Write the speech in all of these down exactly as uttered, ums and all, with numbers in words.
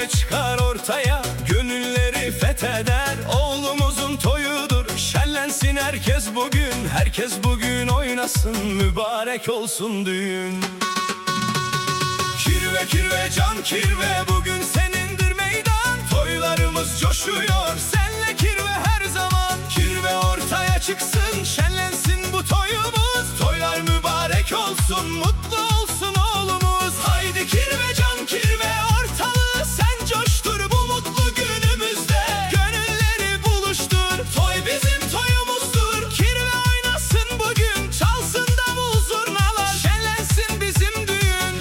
çıkar ortaya, gönülleri fetheder. Oğlumuzun toyudur, şenlensin herkes bugün. Herkes bugün oynasın, mübarek olsun düğün. Kirve kirve can kirve, bugün senindir meydan. Toylarımız coşuyor, senle kirve her zaman. Kirve ortaya çıksın, şenlensin bu toyumuz. Toylar mübarek olsun, mutlu olsun oğlumuz. Haydi kirve can kirve, ortalığı sen coştur bu mutlu günümüzde. Gönülleri buluştur, toy bizim toyumuzdur. Kirve oynasın bugün, çalsın davul zurnalar. Şenlensin bizim düğün.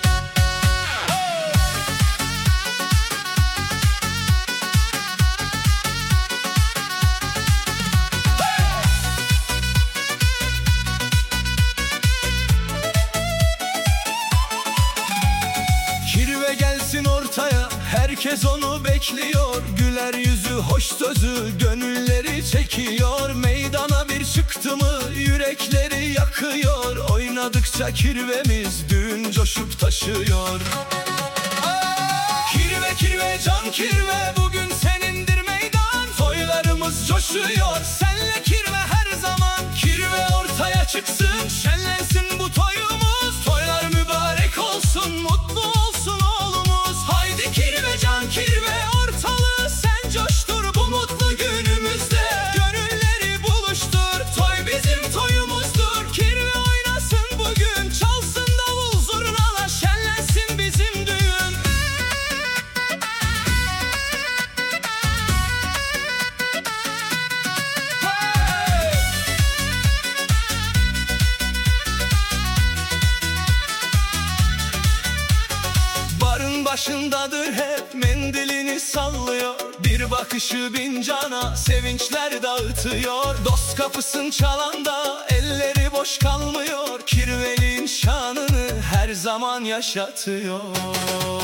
Kirve gelsin ortaya, herkes onu bekliyor. Güler yüzü, hoş sözü, gönülleri çekiyor. Meydana bir çıktı mı, yürekleri yakıyor. Oynadıkça kirvemiz, düğün coşup taşıyor. Kirve kirve can kirve, bugün senindir meydan. Toylarımız coşuyor, senle kirve her zaman. Kirve ortaya çıksın, şenlensin bu toyumuz. Toylar mübarek olsun, mutlu olsun oğlumuz. Haydi kirve can kirve, ortalığı sen coştur bu mutlu günümüzde. Gönülleri buluştur, toy bizim toyumuzdur. Kirve oynasın bugün, çalsın davul zurnalar. Şenlensin bizim düğün. Hey! Barın başındadır hep, mendilini sallıyor. Bir bakışı bin cana, sevinçler dağıtıyor. Dost kapısın çalanda, elleri boş kalmıyor. Kirveliğin şanını her zaman yaşatıyor.